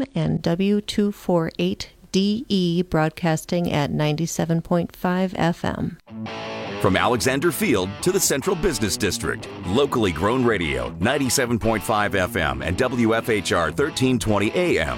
FM and W248DE broadcasting at 97.5 FM. From Alexander Field to the Central Business District, locally grown radio, 97.5 FM and WFHR 1320 AM.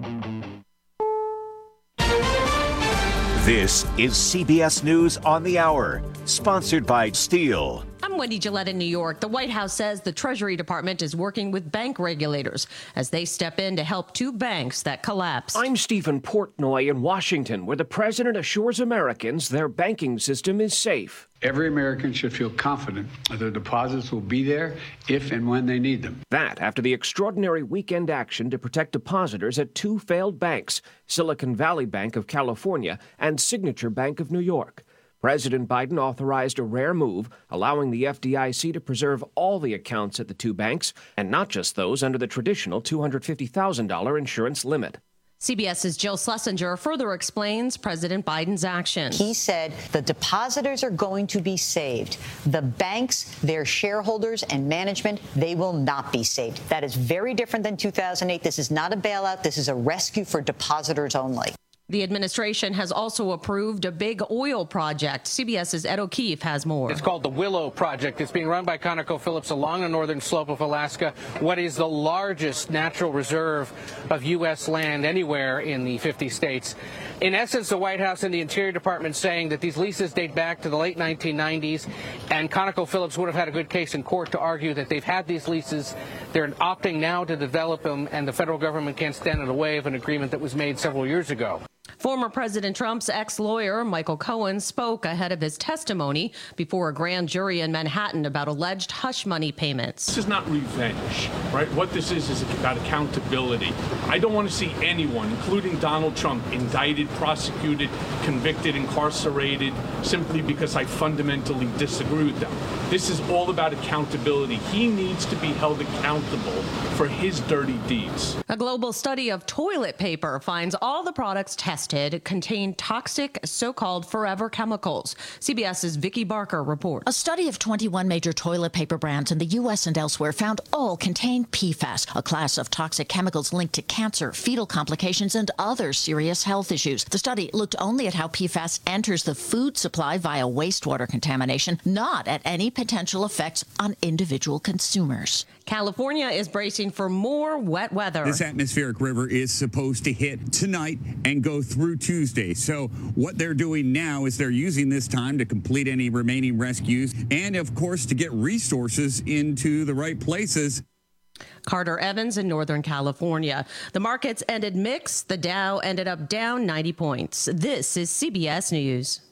This is CBS News on the Hour, sponsored by Steel. I'm Wendy Gillette in New York. The White House says the Treasury Department is working with bank regulators as they step in to help two banks that collapsed. I'm Stephen Portnoy in Washington, where the president assures Americans their banking system is safe. Every American should feel confident that their deposits will be there if and when they need them. That after the extraordinary weekend action to protect depositors at two failed banks, Silicon Valley Bank of California and Signature Bank of New York. President Biden authorized a rare move, allowing the FDIC to preserve all the accounts at the two banks, and not just those under the traditional $250,000 insurance limit. CBS's Jill Schlesinger further explains President Biden's action. He said the depositors are going to be saved. The banks, their shareholders and management, they will not be saved. That is very different than 2008. This is not a bailout. This is a rescue for depositors only. The administration has also approved a big oil project. CBS's Ed O'Keefe has more. It's called the Willow Project. It's being run by ConocoPhillips along the northern slope of Alaska, what is the largest natural reserve of U.S. land anywhere in the 50 states. In essence, the White House and the Interior Department saying that these leases date back to the late 1990s, and ConocoPhillips would have had a good case in court to argue that they've had these leases. They're opting now to develop them, and the federal government can't stand in the way of an agreement that was made several years ago. Former President Trump's ex-lawyer, Michael Cohen, spoke ahead of his testimony before a grand jury in Manhattan about alleged hush money payments. This is not revenge, right? What this is about accountability. I don't want to see anyone, including Donald Trump, indicted, prosecuted, convicted, incarcerated, simply because I fundamentally disagree with them. This is all about accountability. He needs to be held accountable for his dirty deeds. A global study of toilet paper finds all the products tested contain toxic so-called forever chemicals. CBS's Vicki Barker reports. A study of 21 major toilet paper brands in the U.S. and elsewhere found all contain PFAS, a class of toxic chemicals linked to cancer, fetal complications, and other serious health issues. The study looked only at how PFAS enters the food supply via wastewater contamination, not at any potential effects on individual consumers. California is bracing for more wet weather. This atmospheric river is supposed to hit tonight and go through Tuesday. So what they're doing now is they're using this time to complete any remaining rescues and, of course, to get resources into the right places. Carter Evans in Northern California. The markets ended mixed. The Dow ended up down 90 points. This is CBS News.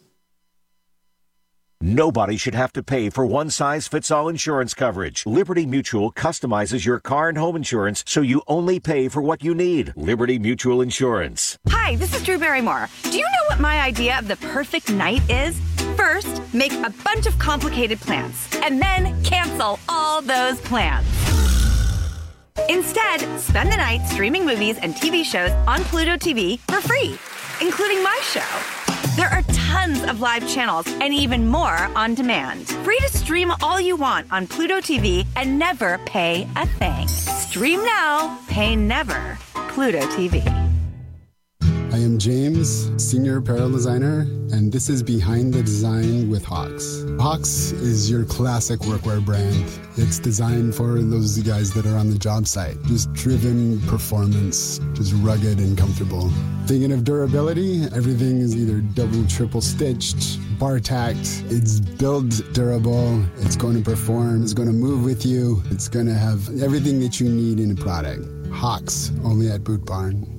Nobody should have to pay for one-size-fits-all insurance coverage. Liberty Mutual customizes your car and home insurance so you only pay for what you need. Liberty Mutual Insurance. Hi, this is Drew Barrymore. Do you know what my idea of the perfect night is? First, make a bunch of complicated plans, and then cancel all those plans. Instead, spend the night streaming movies and TV shows on Pluto TV for free, including my show. There are tons of live channels and even more on demand. Free to stream all you want on Pluto TV and never pay a thing. Stream now, pay never. Pluto TV. I am James, Senior Apparel Designer, and this is Behind the Design with Hawks. Hawks is your classic workwear brand. It's designed for those guys that are on the job site. Just driven performance, just rugged and comfortable. Thinking of durability, everything is either double, triple stitched, bar tacked. It's build durable, it's going to perform, it's going to move with you, it's going to have everything that you need in a product. Hawks, only at Boot Barn.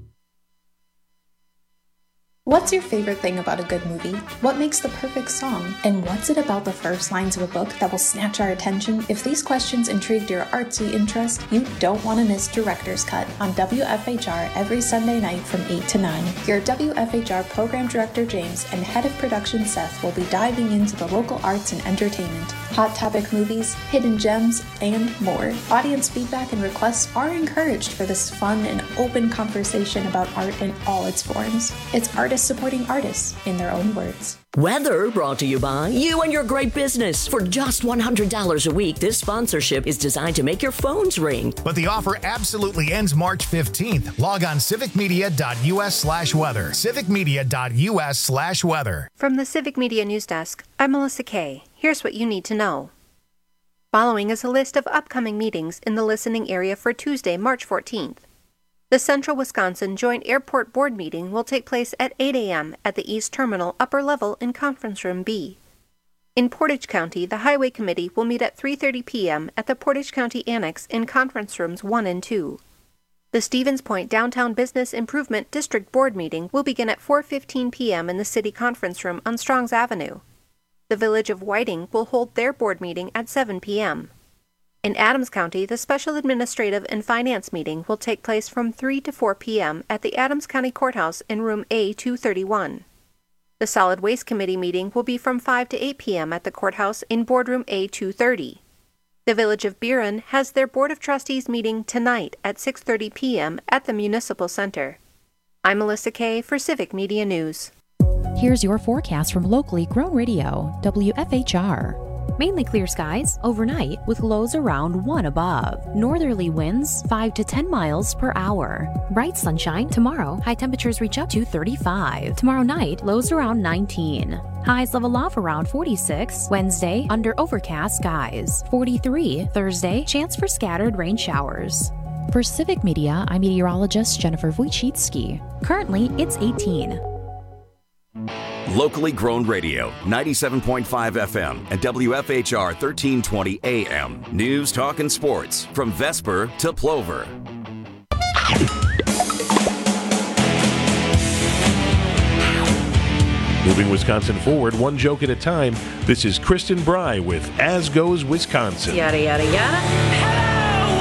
What's your favorite thing about a good movie? What makes the perfect song? And what's it about the first lines of a book that will snatch our attention? If these questions intrigued your artsy interest, you don't want to miss Director's Cut on WFHR every Sunday night from 8 to 9. Your WFHR Program Director James and Head of Production Seth will be diving into the local arts and entertainment, hot topic movies, hidden gems, and more. Audience feedback and requests are encouraged for this fun and open conversation about art in all its forms. It's artist artists supporting artists, in their own words. Weather brought to you by you and your great business. For just $100 a week, this sponsorship is designed to make your phones ring. But the offer absolutely ends March 15th. Log on civicmedia.us/weather. civicmedia.us/weather. From the Civic Media News Desk, I'm Melissa Kay. Here's what you need to know. Following is a list of upcoming meetings in the listening area for Tuesday, March 14th. The Central Wisconsin Joint Airport Board meeting will take place at 8 a.m. at the East Terminal upper level in Conference Room B. In Portage County, the Highway Committee will meet at 3:30 p.m. at the Portage County Annex in Conference Rooms 1 and 2. The Stevens Point Downtown Business Improvement District Board meeting will begin at 4:15 p.m. in the City Conference Room on Strongs Avenue. The Village of Whiting will hold their board meeting at 7 p.m. In Adams County, the Special Administrative and Finance meeting will take place from 3 to 4 p.m. at the Adams County Courthouse in Room A231. The Solid Waste Committee meeting will be from 5 to 8 p.m. at the courthouse in Boardroom A230. The Village of Buren has their Board of Trustees meeting tonight at 6:30 p.m. at the Municipal Center. I'm Melissa Kay for Civic Media News. Here's your forecast from locally grown radio, WFHR. Mainly clear skies overnight with lows around 1 above. Northerly winds 5 to 10 miles per hour. Bright sunshine tomorrow. High temperatures reach up to 35. Tomorrow night, lows around 19. Highs level off around 46. Wednesday, under overcast skies. 43. Thursday, chance for scattered rain showers. For Civic Media, I'm meteorologist Jennifer Wojcicki. Currently, it's 18. Locally grown radio, 97.5 FM and WFHR 1320 AM. News, talk, and sports from Vesper to Plover. Moving Wisconsin forward, one joke at a time. This is Kristen Bry with As Goes Wisconsin. Yada, yada, yada. Hello,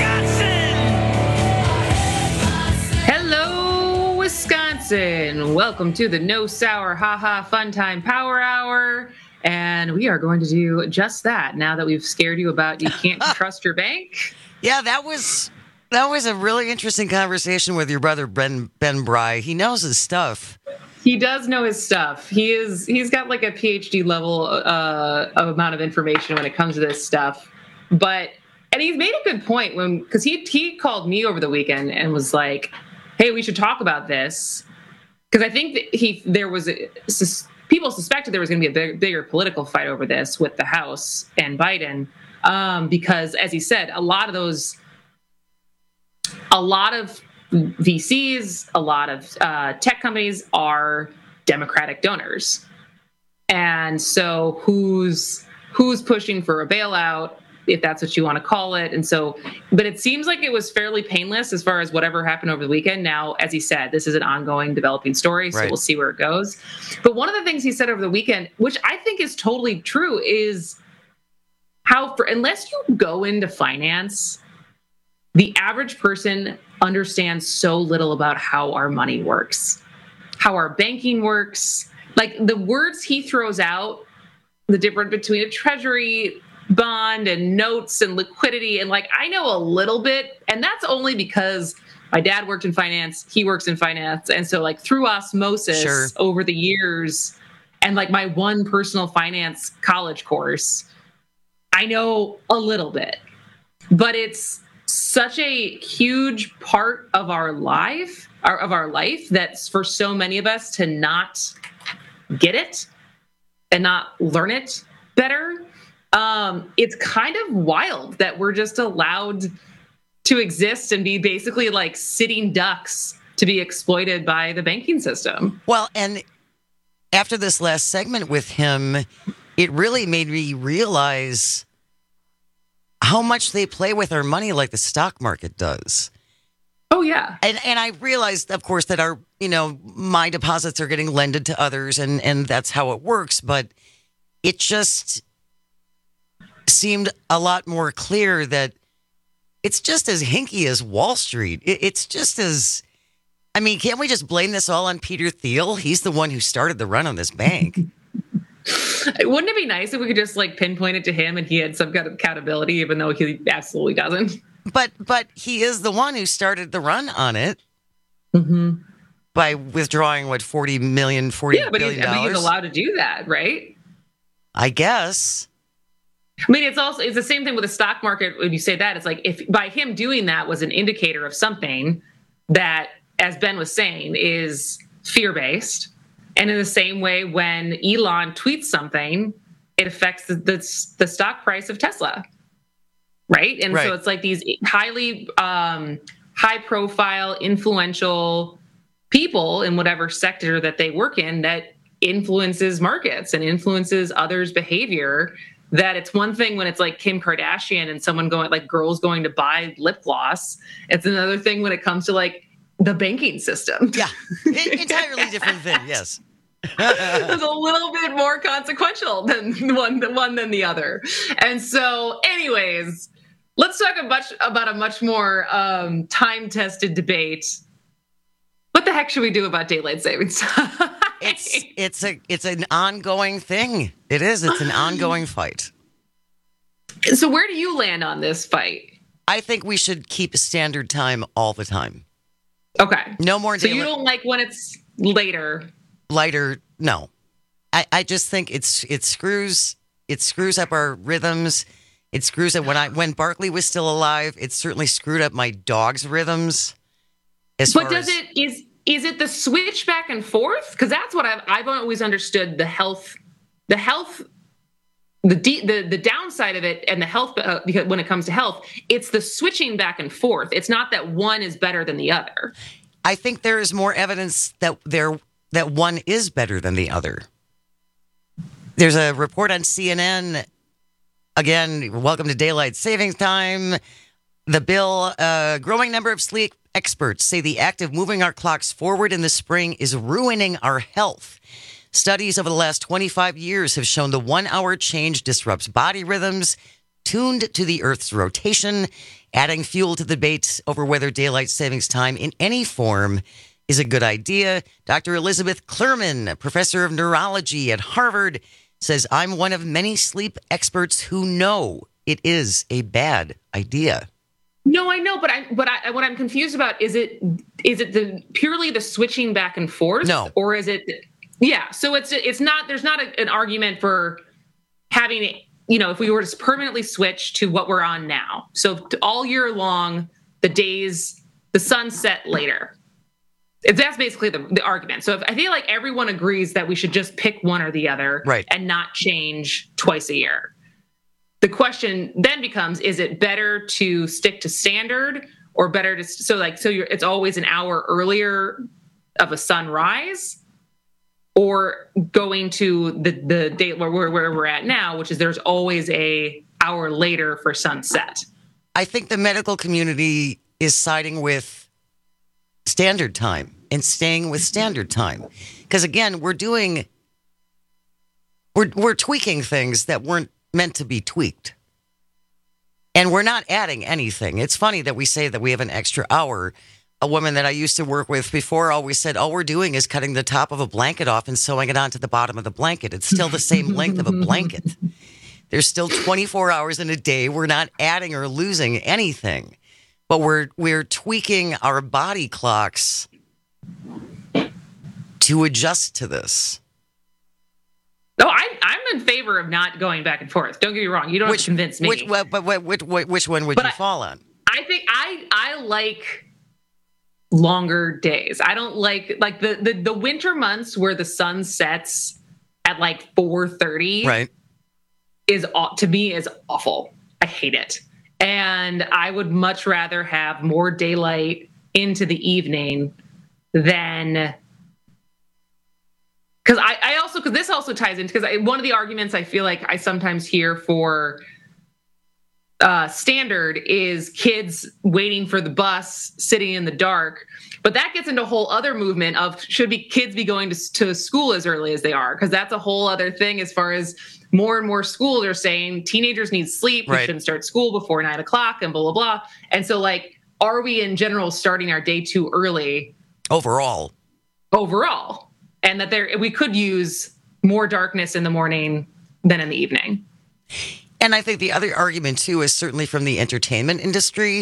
Wisconsin! Hello, Wisconsin! Welcome to the No Sour Ha-Ha Fun Time Power Hour. And we are going to do just that now that we've scared you about you can't trust your bank. Yeah, that was a really interesting conversation with your brother, Ben Bry. He knows his stuff. He does know his stuff. He's got like a PhD level amount of information when it comes to this stuff. And he's made a good point because he called me over the weekend and was like, "Hey, we should talk about this," because I think that people suspected there was going to be a bigger political fight over this with the House and Biden, because as he said, a lot of VCs, a lot of tech companies are Democratic donors. And so who's pushing for a bailout, if that's what you want to call it. And so, but it seems like it was fairly painless as far as whatever happened over the weekend. Now, as he said, this is an ongoing developing story, so We'll see where it goes. But one of the things he said over the weekend, which I think is totally true, is how unless you go into finance, the average person understands so little about how our money works, how our banking works. Like the words he throws out, the difference between a treasury bond and notes and liquidity. And like, I know a little bit, and that's only because my dad worked in finance. He works in finance. And so like through osmosis over the years and like my one personal finance college course, I know a little bit, but it's such a huge part of our life, that's for so many of us to not get it and not learn it better. It's kind of wild that we're just allowed to exist and be basically like sitting ducks to be exploited by the banking system. Well, and after this last segment with him, it really made me realize how much they play with our money like the stock market does. Oh, yeah. And I realized, of course, that my deposits are getting lended to others and that's how it works. But it just seemed a lot more clear that it's just as hinky as Wall Street. It's just as, can't we just blame this all on Peter Thiel? He's the one who started the run on this bank. Wouldn't it be nice if we could just like pinpoint it to him and he had some kind of accountability, even though he absolutely doesn't? But he is the one who started the run on it. Mm-hmm. by withdrawing $40 billion. Yeah, but he's allowed to do that, right? I guess. I mean, it's the same thing with the stock market. When you say that, it's like if by him doing that was an indicator of something that, as Ben was saying, is fear-based. And in the same way, when Elon tweets something, it affects the stock price of Tesla, right? And so it's like these highly high-profile, influential people in whatever sector that they work in that influences markets and influences others' behavior. That it's one thing when it's like Kim Kardashian and someone going, like girls going to buy lip gloss. It's another thing when it comes to like the banking system. Yeah, entirely different thing. Yes, it's a little bit more consequential than one than the other. And so, anyways, let's talk about a much more time-tested debate. What the heck should we do about daylight savings time? It's an ongoing thing. It is. It's an ongoing fight. So where do you land on this fight? I think we should keep standard time all the time. Okay. No more daylight. So you don't like when it's later? Lighter, no. I just think it screws up our rhythms. It screws up when Barkley was still alive. It certainly screwed up my dog's rhythms. Is it the switch back and forth? Because that's what I've always understood. The downside of it and the health, because when it comes to health, it's the switching back and forth. It's not that one is better than the other. I think there is more evidence that one is better than the other. There's a report on CNN. Again, welcome to daylight savings time. The bill, a growing number of sleep experts say the act of moving our clocks forward in the spring is ruining our health. Studies over the last 25 years have shown the 1 hour change disrupts body rhythms tuned to the Earth's rotation, adding fuel to the debate over whether daylight savings time in any form is a good idea. Dr. Elizabeth Clerman, professor of neurology at Harvard, says, I'm one of many sleep experts who know it is a bad idea. No, I know, but what I'm confused about is it purely the switching back and forth? No. Or is it? Yeah. So it's not. There's not an argument for having, if we were to permanently switch to what we're on now. So all year long, the sun set later. That's basically the argument. So I feel like everyone agrees that we should just pick one or the other, right, and not change twice a year. The question then becomes, is it better to stick to standard or better to, it's always an hour earlier of a sunrise, or going to the date where we're at now, which is there's always a hour later for sunset? I think the medical community is siding with standard time and staying with standard time. Because again, we're tweaking things that weren't meant to be tweaked. And we're not adding anything. It's funny that we say that we have an extra hour. A woman that I used to work with before always said, all we're doing is cutting the top of a blanket off and sewing it onto the bottom of the blanket. It's still the same length of a blanket. There's still 24 hours in a day. We're not adding or losing anything. But we're tweaking our body clocks to adjust to this. No, I'm in favor of not going back and forth. Don't get me wrong. You don't have to convince me. Which one would you fall on? I think I like longer days. I don't like the winter months where the sun sets at 4:30. Right. To me is awful. I hate it. And I would much rather have more daylight into the evening than... Because this also ties into, because one of the arguments I feel like I sometimes hear for standard is kids waiting for the bus, sitting in the dark. But that gets into a whole other movement of kids be going to school as early as they are? Because that's a whole other thing as far as more and more schools are saying teenagers need sleep. Right. We shouldn't start school before 9 o'clock and blah, blah, blah. And so are we in general starting our day too early? Overall. And that we could use more darkness in the morning than in the evening. And I think the other argument, too, is certainly from the entertainment industry,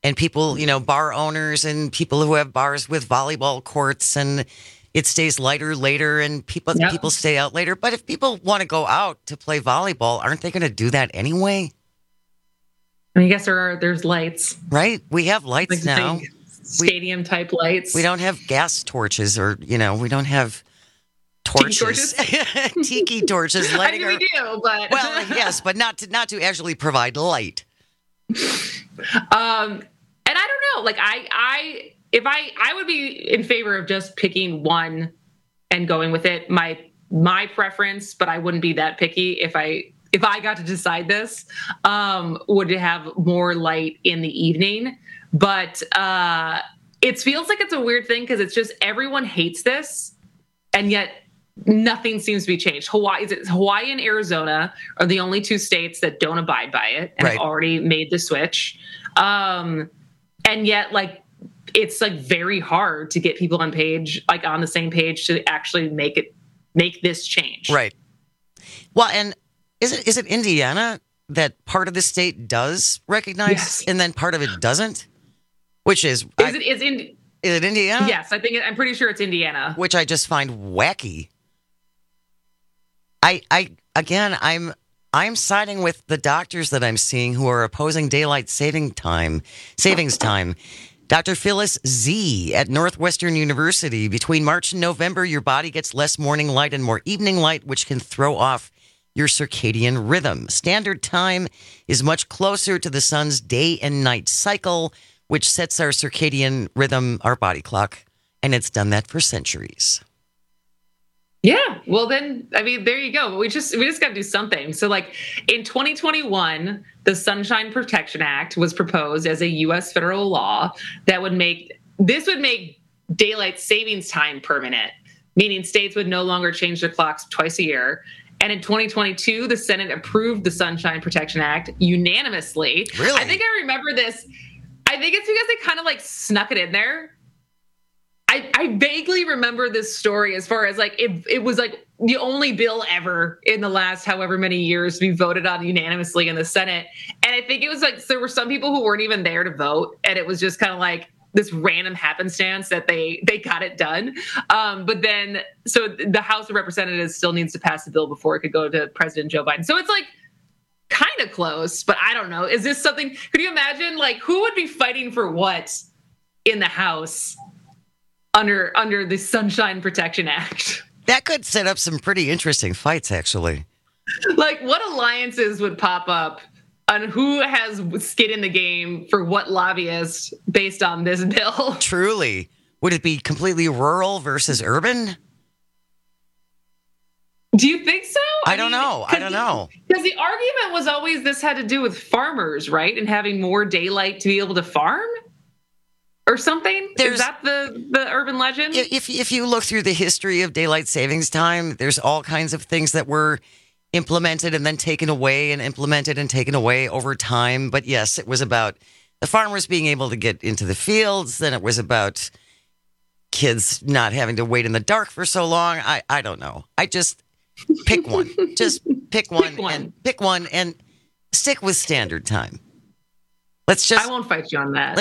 and people, bar owners and people who have bars with volleyball courts, and it stays lighter later, and people stay out later. But if people want to go out to play volleyball, aren't they going to do that anyway? I guess there's lights. Right? We have lights now. Stadium type lights. We don't have gas torches, or we don't have torches. Tiki torches lighting. We do, but well, yes, but not to actually provide light. And I don't know. Like I would be in favor of just picking one and going with it. My preference, but I wouldn't be that picky if I got to decide this, would have more light in the evening. But it feels like it's a weird thing because it's just everyone hates this, and yet nothing seems to be changed. Hawaii and Arizona are the only two states that don't abide by it and have already made the switch. And yet, like, it's like very hard to get people on the same page to actually make this change. Right. Well, and is it Indiana that part of the state does recognize and then part of it doesn't? Which is is it Indiana? Yes, I'm pretty sure it's Indiana. Which I just find wacky. I'm siding with the doctors that I'm seeing who are opposing daylight savings time. Dr. Phyllis Z at Northwestern University. Between March and November, your body gets less morning light and more evening light, which can throw off your circadian rhythm. Standard time is much closer to the sun's day and night cycle, which sets our circadian rhythm, our body clock, and it's done that for centuries. Yeah, well then, I mean, there you go. We just got to do something. So like in 2021, the Sunshine Protection Act was proposed as a U.S. federal law that would make daylight savings time permanent, meaning states would no longer change their clocks twice a year. And in 2022, the Senate approved the Sunshine Protection Act unanimously. Really? I think I remember this. I think it's because they kind of like snuck it in there. I vaguely remember this story as far as like it was like the only bill ever in the last however many years to be voted on unanimously in the Senate. And I think it was like there were some people who weren't even there to vote, and it was just kind of like this random happenstance that they got it done. But then, so the House of Representatives still needs to pass the bill before it could go to President Joe Biden. So it's like kind of close, but I don't know. Is this something, could you imagine like who would be fighting for what in the House under the Sunshine Protection Act? That could set up some pretty interesting fights, actually. Like what alliances would pop up on who has skin in the game for what lobbyists based on this bill? Truly. Would it be completely rural versus urban? Do you think so? I don't know. Because the argument was always this had to do with farmers, right? And having more daylight to be able to farm? Or something? Is that the urban legend? If you look through the history of daylight savings time, there's all kinds of things that were implemented and then taken away and implemented and taken away over time. But yes, it was about the farmers being able to get into the fields. Then it was about kids not having to wait in the dark for so long. I don't know. I just pick one. Just pick one. Pick one and stick with standard time. I won't fight you on that.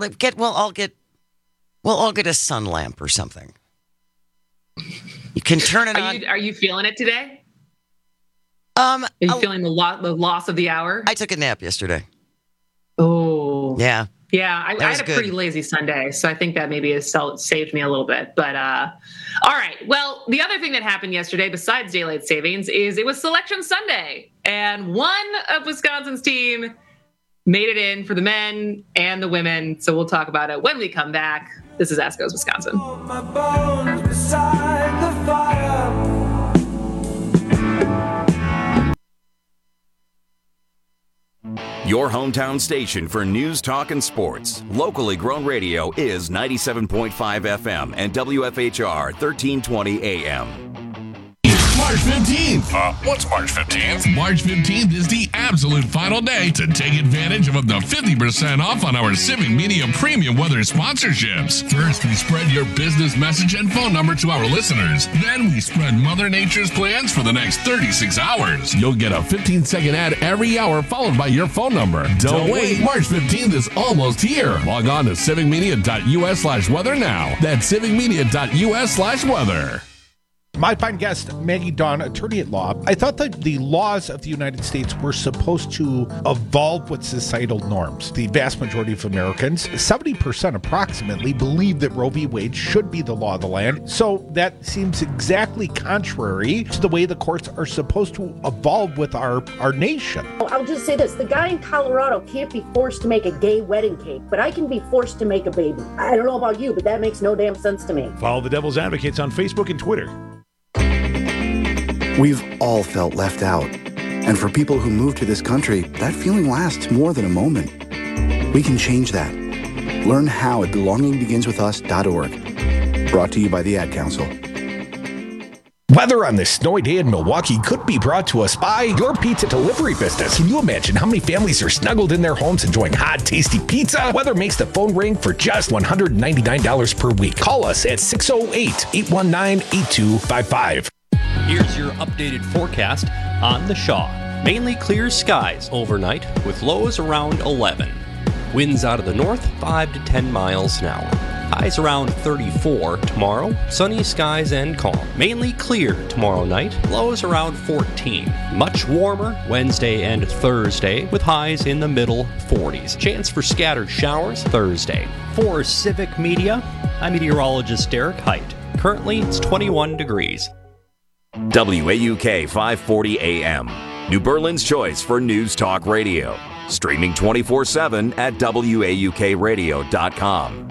We'll all get a sun lamp or something. You can turn it on. Are you feeling it today? Are you feeling the loss of the hour? I took a nap yesterday. Oh. Yeah. Yeah, I had a pretty lazy Sunday, so I think that maybe has saved me a little bit. But all right. Well, the other thing that happened yesterday, besides daylight savings, is it was Selection Sunday, and one of Wisconsin's team made it in for the men and the women. So we'll talk about it when we come back. This is Ask Goes Wisconsin. My bones beside the fire. Your hometown station for news, talk, and sports. Locally grown radio is 97.5 FM and WFHR 1320 AM. March 15th. What's March 15th? March 15th is the absolute final day to take advantage of up to 50% off on our Civic Media Premium Weather sponsorships. First, we spread your business message and phone number to our listeners. Then we spread Mother Nature's plans for the next 36 hours. You'll get a 15-second ad every hour followed by your phone number. Don't wait. March 15th is almost here. Log on to civicmedia.us/weather now. That's civicmedia.us/weather. My fine guest, Maggie Dawn, attorney at law. I thought that the laws of the United States were supposed to evolve with societal norms. The vast majority of Americans, 70% approximately, believe that Roe v. Wade should be the law of the land. So that seems exactly contrary to the way the courts are supposed to evolve with our nation. I'll just say this. The guy in Colorado can't be forced to make a gay wedding cake, but I can be forced to make a baby. I don't know about you, but that makes no damn sense to me. Follow the Devil's Advocates on Facebook and Twitter. We've all felt left out. And for people who move to this country, that feeling lasts more than a moment. We can change that. Learn how at belongingbeginswithus.org. Brought to you by the Ad Council. Weather on this snowy day in Milwaukee could be brought to us by your pizza delivery business. Can you imagine how many families are snuggled in their homes enjoying hot, tasty pizza? Weather makes the phone ring for just $199 per week. Call us at 608-819-8255. Here's your updated forecast on the Shaw. Mainly clear skies overnight with lows around 11. Winds out of the north 5 to 10 miles an hour. Highs around 34 tomorrow. Sunny skies and calm. Mainly clear tomorrow night. Lows around 14. Much warmer Wednesday and Thursday with highs in the middle 40s. Chance for scattered showers Thursday. For Civic Media, I'm meteorologist Derek Height. Currently, it's 21 degrees. WAUK 540 AM, New Berlin's choice for news talk radio. Streaming 24/7 at WAUKradio.com.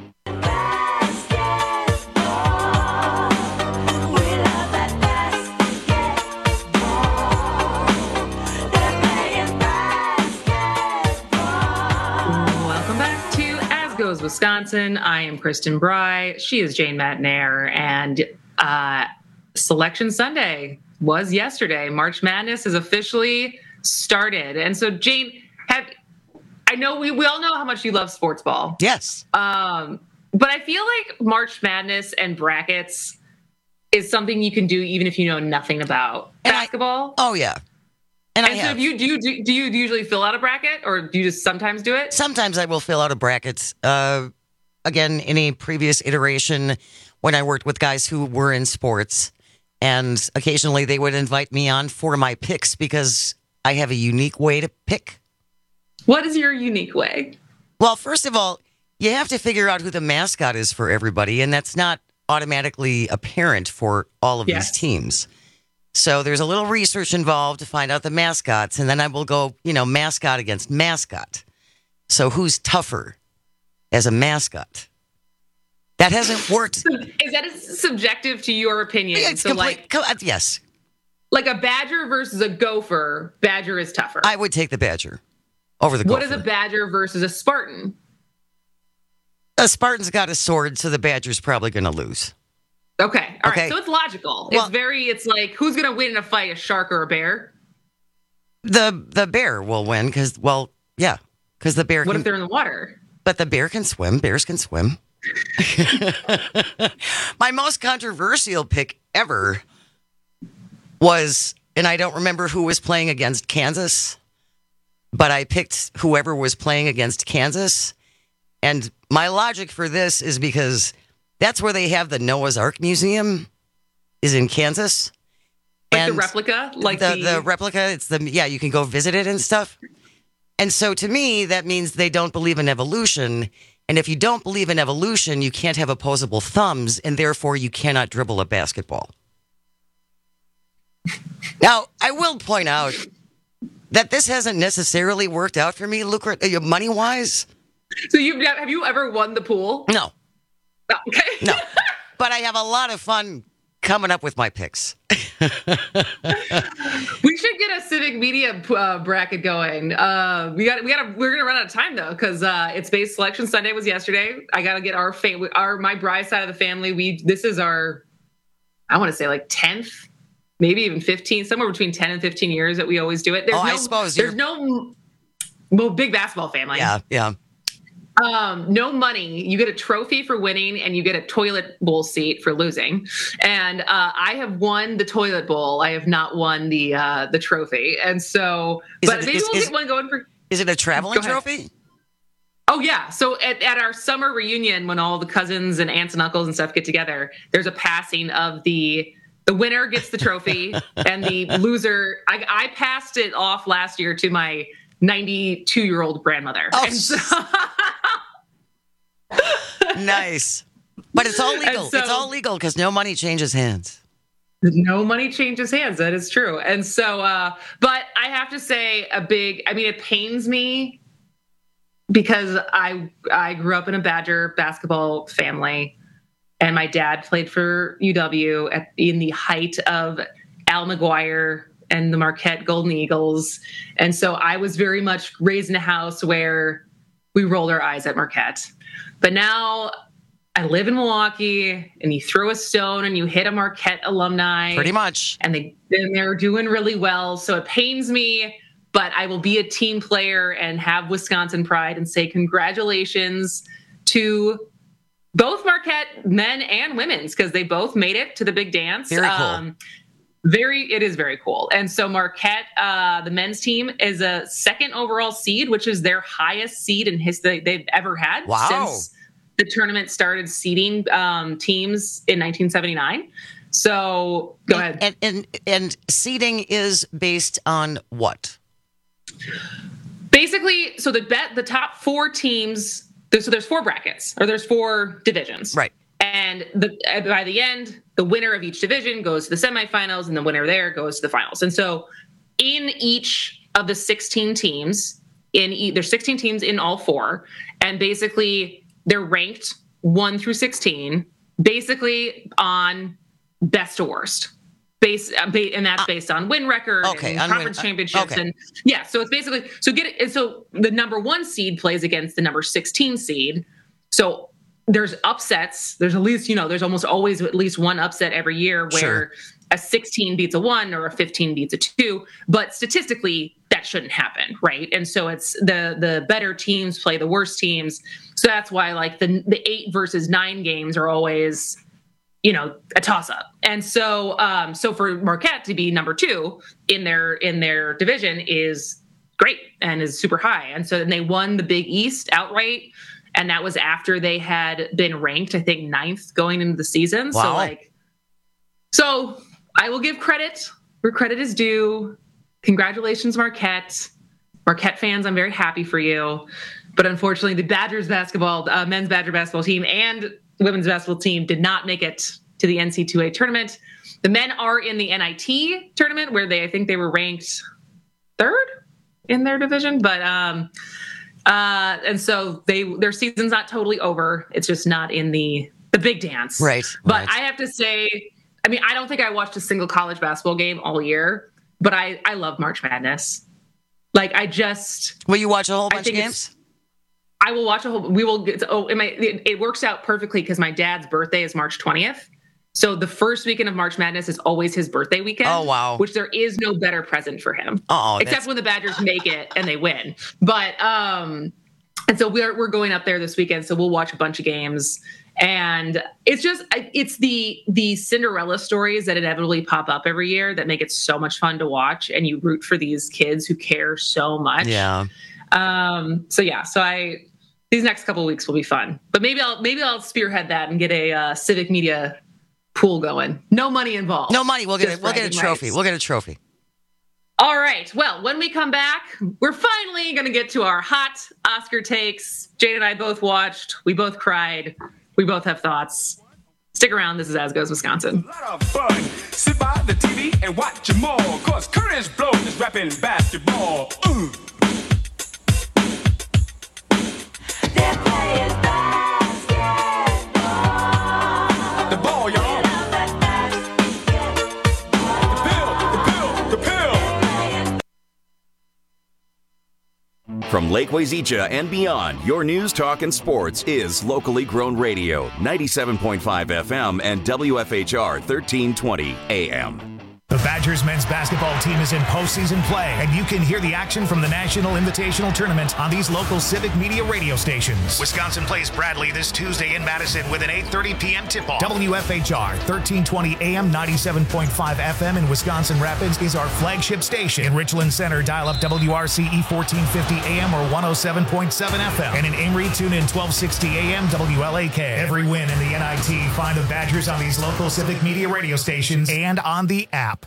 Welcome back to As Goes Wisconsin. I am Kristen Bry. She is Jane Matnair. And Selection Sunday was yesterday. March Madness is officially started. And so, Jane, I know we all know how much you love sports ball. Yes. But I feel like March Madness and brackets is something you can do even if you know nothing about basketball. Oh, yeah. And so if you do you usually fill out a bracket, or do you just sometimes do it? Sometimes I will fill out a bracket. Again, in a previous iteration when I worked with guys who were in sports, and occasionally they would invite me on for my picks because I have a unique way to pick. What is your unique way? Well, first of all, you have to figure out who the mascot is for everybody, and that's not automatically apparent for all of these teams. So there's a little research involved to find out the mascots, and then I will go, mascot against mascot. So who's tougher as a mascot? That hasn't worked. Is that subjective to your opinion? It's yes. Like a badger versus a gopher, badger is tougher. I would take the badger over the gopher. What is a badger versus a Spartan? A Spartan's got a sword, so the badger's probably going to lose. Okay. All right. So it's logical. Well, it's like, who's going to win in a fight, a shark or a bear? The bear will win because the bear What if they're in the water? But the bear can swim. Bears can swim. My most controversial pick ever was, and I don't remember who was playing against Kansas, but I picked whoever was playing against Kansas. And my logic for this is because that's where they have the Noah's Ark Museum, is in Kansas. Like the replica? Like the replica, you can go visit it and stuff. And so to me, that means they don't believe in evolution. And if you don't believe in evolution, you can't have opposable thumbs, and therefore you cannot dribble a basketball. Now, I will point out that this hasn't necessarily worked out for me, money-wise. So have you ever won the pool? No. Okay. No. But I have a lot of fun coming up with my picks. We should get a Civic Media bracket going. We're gonna run out of time though, because it's base Selection Sunday was yesterday. I gotta get my Bry side of the family. This is our, I want to say like 10th maybe even 15, somewhere between 10 and 15 years that we always do it. I suppose there's no big basketball family. Yeah. No money. You get a trophy for winning, and you get a toilet bowl seat for losing. And I have won the toilet bowl. I have not won the trophy. And so, maybe we'll get one going for. Is it a traveling trophy? Oh yeah. So at our summer reunion, when all the cousins and aunts and uncles and stuff get together, there's a passing of the winner gets the trophy, and the loser. I passed it off last year to my 92-year-old grandmother. Oh, and so, nice. But it's all legal. It's all legal because no money changes hands. No money changes hands. That is true. And so, but I have to say it pains me because I grew up in a Badger basketball family, and my dad played for UW in the height of Al McGuire and the Marquette Golden Eagles. And so I was very much raised in a house where we rolled our eyes at Marquette. But now I live in Milwaukee, and you throw a stone and you hit a Marquette alumni. Pretty much. And they're doing really well. So it pains me, but I will be a team player and have Wisconsin pride and say congratulations to both Marquette men and women's, because they both made it to the big dance. Very cool. It is very cool. And so Marquette, the men's team, is a 2nd overall seed, which is their highest seed in history they've ever had since the tournament started seeding teams in 1979. So go ahead. And seeding is based on what? Basically, so the top 4 teams. So there's 4 brackets, or there's 4 divisions, right? And by the end, the winner of each division goes to the semifinals, and the winner there goes to the finals. And so in each of the 16 teams, there's 16 teams in all 4, and basically they're ranked 1 through 16, basically on best to worst. And that's based on win record and conference championships. Okay. And yeah, so it's basically, so the number 1 seed plays against the number 16 seed. So there's upsets. There's at least, there's almost always at least one upset every year where a 16 beats a 1 or a 15 beats a 2. But statistically, that shouldn't happen, right? And so it's the better teams play the worst teams. So that's why like the 8 versus 9 games are always, a toss up. And so, so for Marquette to be number 2 in their division is great and is super high. And so then they won the Big East outright. And that was after they had been ranked, I think, 9th going into the season. Wow. So I will give credit where credit is due. Congratulations, Marquette. Marquette fans, I'm very happy for you. But unfortunately, the Badgers basketball, men's Badger basketball team and women's basketball team did not make it to the NC2A tournament. The men are in the NIT tournament, where I think they were ranked 3rd in their division. But and so their season's not totally over. It's just not in the big dance. Right. But I have to say, I don't think I watched a single college basketball game all year, but I love March Madness. Will you watch a whole bunch of games? I will watch it works out perfectly because my dad's birthday is March 20th. So the first weekend of March Madness is always his birthday weekend. Oh, wow. Which there is no better present for him. Except when the Badgers make it and they win. But, and so we're going up there this weekend. So we'll watch a bunch of games. And it's the Cinderella stories that inevitably pop up every year that make it so much fun to watch. And you root for these kids who care so much. Yeah. These next couple of weeks will be fun, but maybe I'll spearhead that and get a civic media pool going. No money involved. No money. We'll get a trophy. Rights. We'll get a trophy. All right. Well, when we come back, we're finally going to get to our hot Oscar takes. Jade and I both watched. We both cried. We both have thoughts. Stick around. This is As Goes Wisconsin. A lot of fun. Sit by the TV and watch them all, cause Curtis Blow is rapping basketball. From Lake Wazeecha and beyond, your news, talk, and sports is locally grown radio, 97.5 FM and WFHR 1320 AM. The Badgers men's basketball team is in postseason play, and you can hear the action from the National Invitational Tournament on these local Civic Media radio stations. Wisconsin plays Bradley this Tuesday in Madison with an 8:30 p.m. tip-off. WFHR 1320 AM 97.5 FM in Wisconsin Rapids is our flagship station. In Richland Center, dial up WRCE 1450 AM or 107.7 FM. And in Amory, tune in 1260 AM WLAK. Every win in the NIT, find the Badgers on these local Civic Media radio stations and on the app.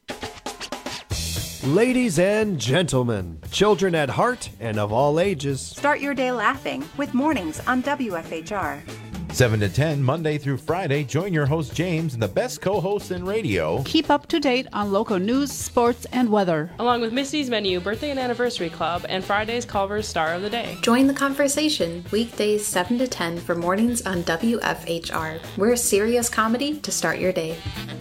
Ladies and gentlemen, children at heart and of all ages. Start your day laughing with Mornings on WFHR. 7 to 10, Monday through Friday. Join your host, James, and the best co-hosts in radio. Keep up to date on local news, sports, and weather. Along with Misty's Menu, Birthday and Anniversary Club, and Friday's Culver's Star of the Day. Join the conversation weekdays 7 to 10 for Mornings on WFHR. We're serious comedy to start your day.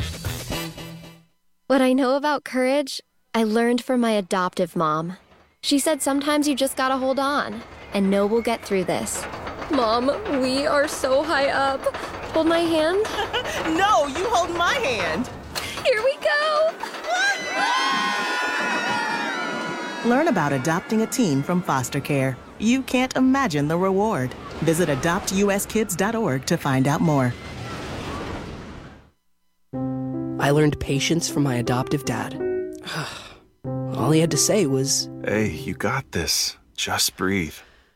What I know about courage, I learned from my adoptive mom. She said sometimes you just gotta hold on and know we'll get through this. Mom, we are so high up. Hold my hand. No, you hold my hand. Here we go. Learn about adopting a teen from foster care. You can't imagine the reward. Visit adoptuskids.org to find out more. I learned patience from my adoptive dad. All he had to say was, "Hey, you got this. Just breathe."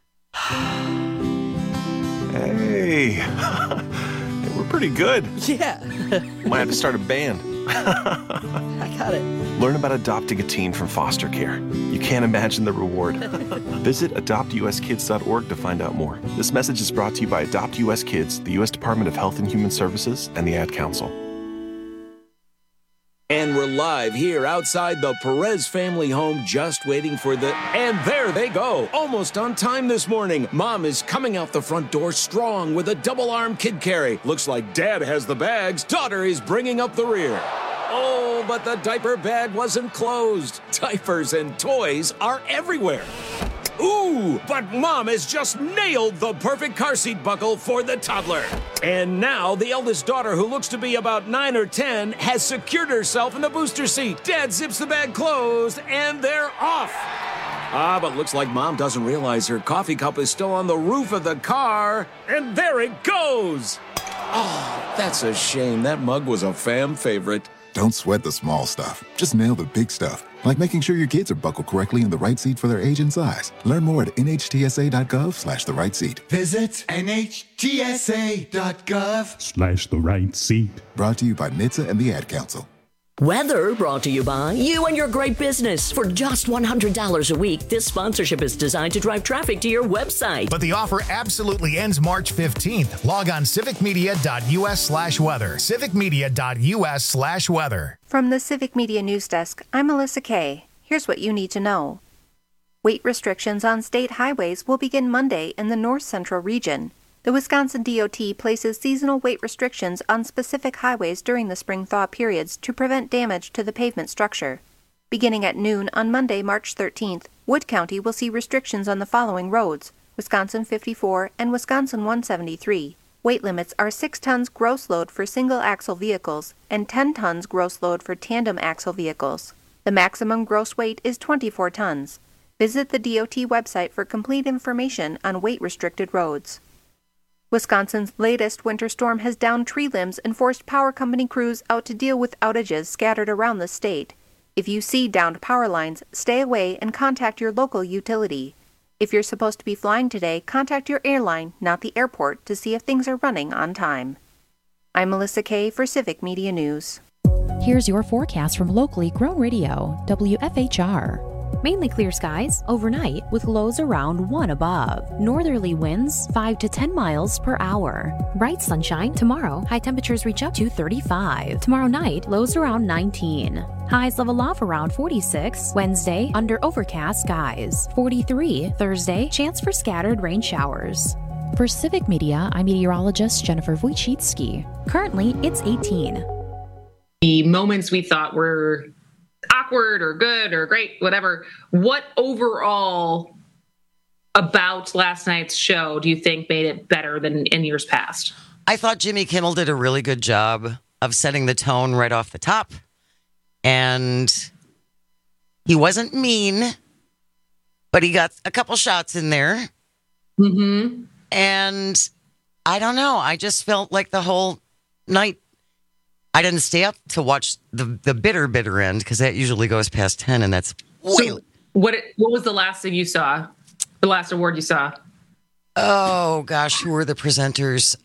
Hey, we're pretty good. Yeah. Might have to start a band. I got it. Learn about adopting a teen from foster care. You can't imagine the reward. Visit adoptuskids.org to find out more. This message is brought to you by Adopt US Kids, the U.S. Department of Health and Human Services, and the Ad Council. And we're live here outside the Perez family home, just waiting for the... And there they go, almost on time this morning. Mom is coming out the front door strong with a double-arm kid carry. Looks like Dad has the bags. Daughter is bringing up the rear. Oh, but the diaper bag wasn't closed. Diapers and toys are everywhere. Ooh, but Mom has just nailed the perfect car seat buckle for the toddler. And now the eldest daughter, who looks to be about 9 or 10, has secured herself in the booster seat. Dad zips the bag closed, and they're off. But looks like Mom doesn't realize her coffee cup is still on the roof of the car. And there it goes. Oh, that's a shame. That mug was a fam favorite. Don't sweat the small stuff. Just nail the big stuff, like making sure your kids are buckled correctly in the right seat for their age and size. Learn more at nhtsa.gov/the right seat. Visit nhtsa.gov/the right seat. Brought to you by NHTSA and the Ad Council. Weather brought to you by you and your great business. For just $100 a week, this sponsorship is designed to drive traffic to your website. But the offer absolutely ends March 15th. Log on civicmedia.us/weather. civicmedia.us/weather. From the Civic Media News Desk, I'm Melissa Kay. Here's what you need to know. Weight restrictions on state highways will begin Monday in the North Central region. The Wisconsin DOT places seasonal weight restrictions on specific highways during the spring thaw periods to prevent damage to the pavement structure. Beginning at noon on Monday, March 13th, Wood County will see restrictions on the following roads: Wisconsin 54 and Wisconsin 173. Weight limits are 6 tons gross load for single-axle vehicles and 10 tons gross load for tandem-axle vehicles. The maximum gross weight is 24 tons. Visit the DOT website for complete information on weight-restricted roads. Wisconsin's latest winter storm has downed tree limbs and forced power company crews out to deal with outages scattered around the state. If you see downed power lines, stay away and contact your local utility. If you're supposed to be flying today, contact your airline, not the airport, to see if things are running on time. I'm Melissa Kay for Civic Media News. Here's your forecast from locally grown radio, WFHR. Mainly clear skies overnight with lows around 1 above. Northerly winds 5 to 10 miles per hour. Bright sunshine tomorrow. High temperatures reach up to 35. Tomorrow night, lows around 19. Highs level off around 46. Wednesday, under overcast skies. 43. Thursday, chance for scattered rain showers. For Civic Media, I'm meteorologist Jennifer Wojcicki. Currently, it's 18. The moments we thought were awkward or good or great, whatever. What overall about last night's show do you think made it better than in years past? I thought Jimmy Kimmel did a really good job of setting the tone right off the top. And he wasn't mean, but he got a couple shots in there. Mm-hmm. And I don't know. I just felt like the whole night, I didn't stay up to watch the bitter end because that usually goes past 10, and that's way. So what was the last thing you saw? The last award you saw? Oh gosh, who were the presenters?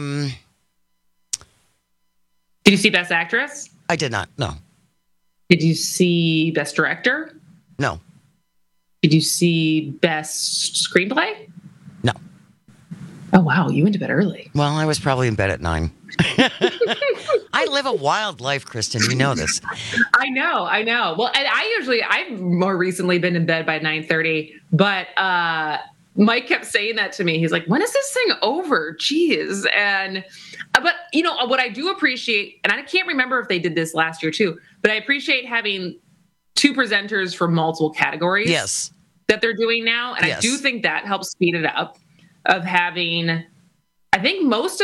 Did you see Best Actress? I did not. No. Did you see Best Director? No. Did you see Best Screenplay? No. Oh wow, you went to bed early. Well, I was probably in bed at 9. I live a wild life, Kristen. You know this. I know. Well, and I've more recently been in bed by 9:30, but Mike kept saying that to me. He's like, when is this thing over? Jeez. But you know, what I do appreciate, and I can't remember if they did this last year too, but I appreciate having 2 presenters for multiple categories. Yes. That they're doing now. And yes. I do think that helps speed it up of having, I think most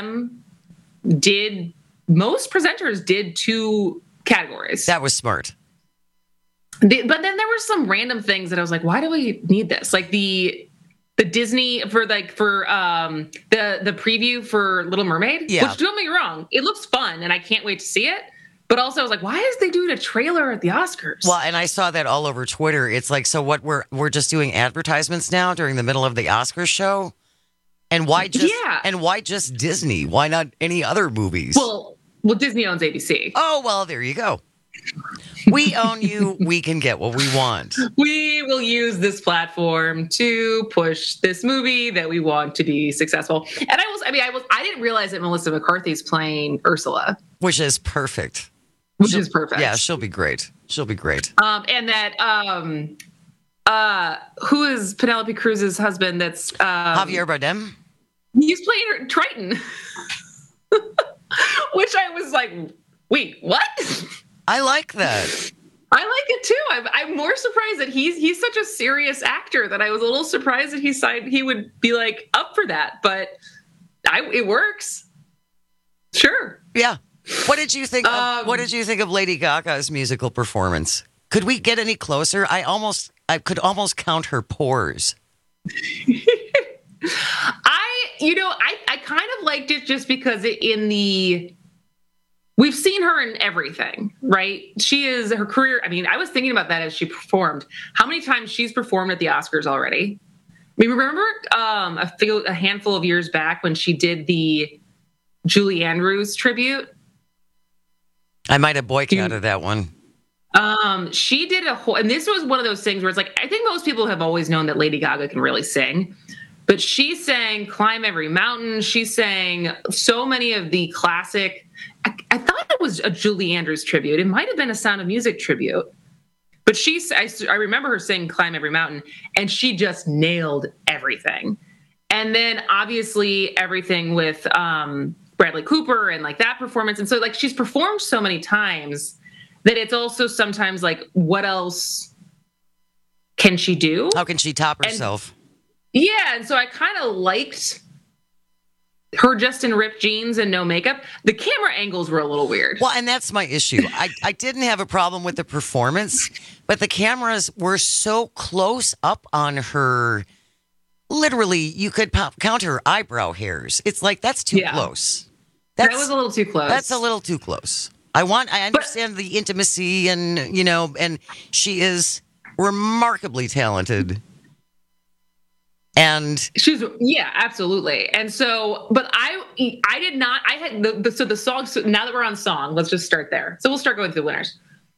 presenters did 2 categories. That was smart. But then there were some random things that I was like, why do we need this? Like the Disney for the preview for Little Mermaid, which don't get me wrong, it looks fun and I can't wait to see it. But also I was like, why is they doing a trailer at the Oscars? Well, and I saw that all over Twitter. It's like, so what, we're just doing advertisements now during the middle of the Oscars show? And why just Disney? Why not any other movies? Well, Disney owns ABC. Oh, well, there you go. We own you. We can get what we want. We will use this platform to push this movie that we want to be successful. And I didn't realize that Melissa McCarthy's playing Ursula. Which is perfect. Yeah, she'll be great. And that, who is Penelope Cruz's husband? That's Javier Bardem. He's playing Triton. Which I was like, wait, what? I like that. I like it too. I'm more surprised that he's such a serious actor that I was a little surprised that he would be like up for that. But it works. Sure. Yeah. What did you think? What did you think of Lady Gaga's musical performance? Could we get any closer? I could almost count her pores. I kind of liked it just because we've seen her in everything, right? Her career. I mean, I was thinking about that as she performed. How many times she's performed at the Oscars already? I mean, remember a handful of years back when she did the Julie Andrews tribute? I might have boycotted that one. She did and this was one of those things where it's like, I think most people have always known that Lady Gaga can really sing, but she sang Climb Every Mountain. She sang so many of the classic, I thought it was a Julie Andrews tribute. It might've been a Sound of Music tribute, but I remember her saying Climb Every Mountain and she just nailed everything. And then obviously everything with, Bradley Cooper and like that performance. And so like she's performed so many times that it's also sometimes like, what else can she do? How can she top herself? And so I kind of liked her just in ripped jeans and no makeup. The camera angles were a little weird. Well, and that's my issue. I didn't have a problem with the performance, but the cameras were so close up on her. Literally, you could count her eyebrow hairs. It's like, that's too close. That was a little too close. That's a little too close. I understand the intimacy and she is remarkably talented. And absolutely. And so, but I did not, I had the song. So now that we're on song, let's just start there. So we'll start going through the winners.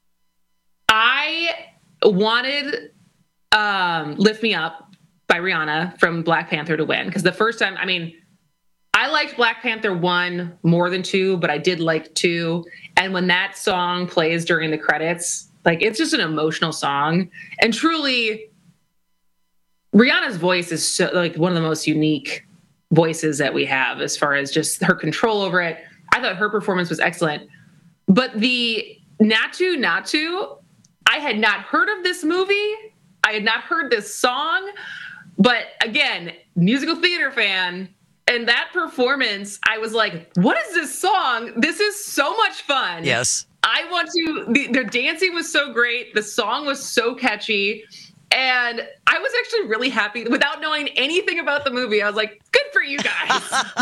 I wanted Lift Me Up by Rihanna from Black Panther to win. Because the first time, I liked Black Panther 1 more than 2, but I did like 2. And when that song plays during the credits, like, it's just an emotional song. And truly, Rihanna's voice is so, like, one of the most unique voices that we have as far as just her control over it. I thought her performance was excellent. But the Naatu Naatu, I had not heard of this movie. I had not heard this song. But again, musical theater fan, and that performance, I was like, what is this song? This is so much fun. Yes. I want to. Their dancing was so great. The song was so catchy. And I was actually really happy without knowing anything about the movie. I was like, good for you guys.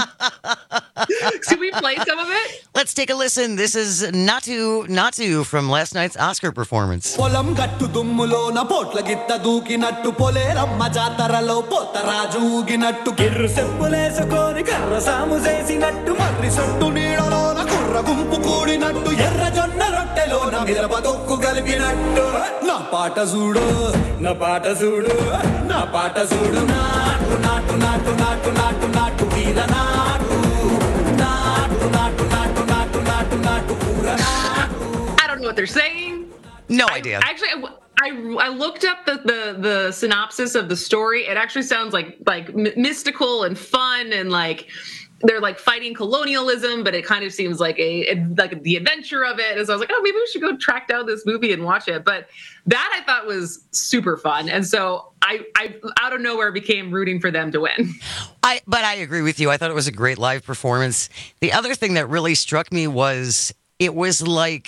Should we play some of it? Let's take a listen. This is Natu from last night's Oscar performance. పొలం గట్టు దుమ్ములోన పోట్ల గిత్త దూకినట్టు పొలేరమ్మ జాతరలో పోతరాజు ఊగినట్టు కిర్రు చెప్పులేసుకొని కర్ర సాము చేసినట్టు మర్రి సొట్టు నీడలోన కుర్ర గుంపు కూడినట్టు ఎర్ర జొన్న రొట్టెలోన మిరప దొక్కు కలిపినట్టు నా పాట చూడు నా పాట చూడు నా పాట చూడు నాటు నాటు నాటు నాటు నాటు నాటు వీర నాటు నాటు నాటు నాటు నాటు నాటు నాటు పూర నాటు. I don't know what they're saying. No idea. Actually, I looked up the synopsis of the story. It actually sounds like mystical and fun, and like they're like fighting colonialism, but it kind of seems like like the adventure of it. And so I was like, oh, maybe we should go track down this movie and watch it. But that I thought was super fun, and so I out of nowhere became rooting for them to win. But I agree with you. I thought it was a great live performance. The other thing that really struck me was it was like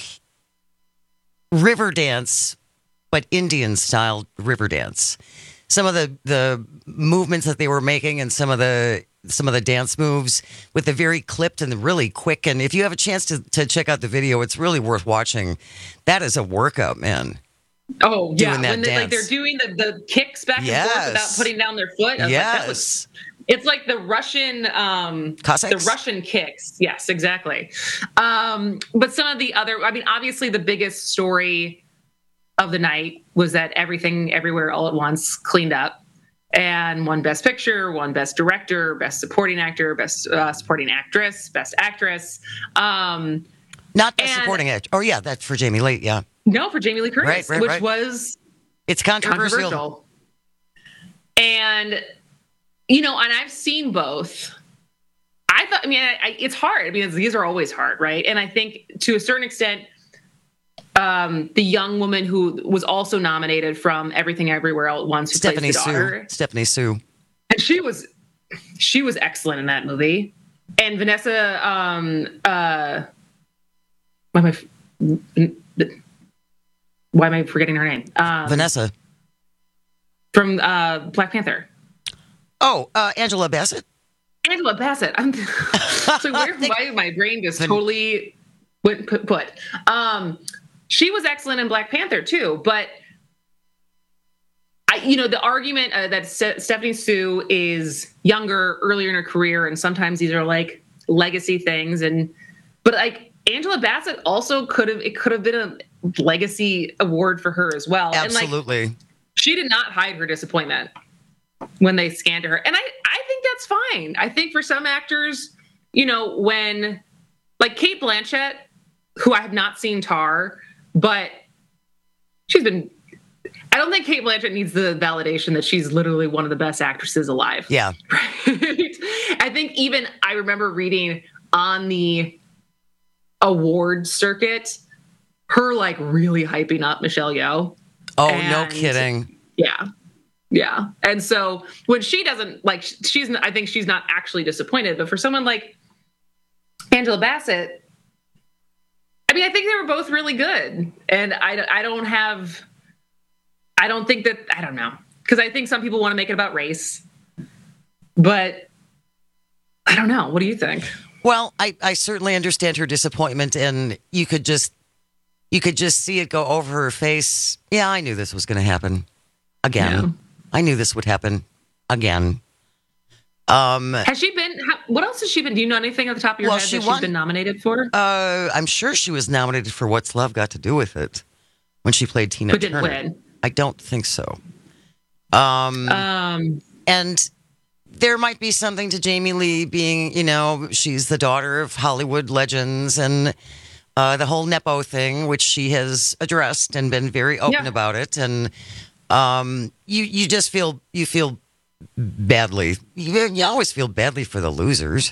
river dance, but Indian style river dance. Some of the movements that they were making and some of the dance moves with the very clipped and really quick. And if you have a chance to check out the video, it's really worth watching. That is a workout, man. Oh yeah, when they're doing the kicks back and forth without putting down their foot. Yes. It's like the Russian Cossacks? the Russian kicks. Yes, exactly. But some of the other, I mean, obviously the biggest story of the night was that Everything Everywhere All at Once cleaned up and won Best Picture, won Best Director, Best Supporting Actor, Best Supporting Actress, Best Actress. Not Best Supporting Actor. Oh yeah, that's for Jamie Lee. Yeah. No, for Jamie Lee Curtis, which was it's controversial. And and I've seen both. I mean, it's hard. I mean, these are always hard, right? And I think to a certain extent, the young woman who was also nominated from Everything Everywhere All at Once, who plays the daughter, Stephanie Sue, and she was excellent in that movie. And Vanessa, why am I forgetting her name? Vanessa from Black Panther. Oh, Angela Bassett. Angela Bassett. So why my brain just totally went put. She was excellent in Black Panther too, but the argument that Stephanie Sue is younger, earlier in her career, and sometimes these are like legacy things, but like Angela Bassett also could have been a legacy award for her as well. Absolutely. And she did not hide her disappointment when they scanned her. And I think that's fine. I think for some actors, when like Cate Blanchett, who I have not seen Tar, but I don't think Cate Blanchett needs the validation that she's literally one of the best actresses alive. Yeah. Right? I think even I remember reading on the award circuit, her like really hyping up Michelle Yeoh. Oh, no kidding. Yeah. Yeah. And so when she doesn't I think she's not actually disappointed, but for someone like Angela Bassett, I mean, I think they were both really good. And I don't think that, I don't know. Because I think some people want to make it about race. But I don't know. What do you think? Well, I certainly understand her disappointment, and you could just see it go over her face. Yeah, I knew this was going to happen again. Yeah. I knew this would happen again. Has she been? What else has she been? Do you know anything at the top of your head that she's been nominated for? I'm sure she was nominated for What's Love Got to Do with It when she played Tina Turner. But didn't win. I don't think so. And there might be something to Jamie Lee being, she's the daughter of Hollywood legends and the whole Nepo thing, which she has addressed and been very open about it. And you just feel badly. You always feel badly for the losers.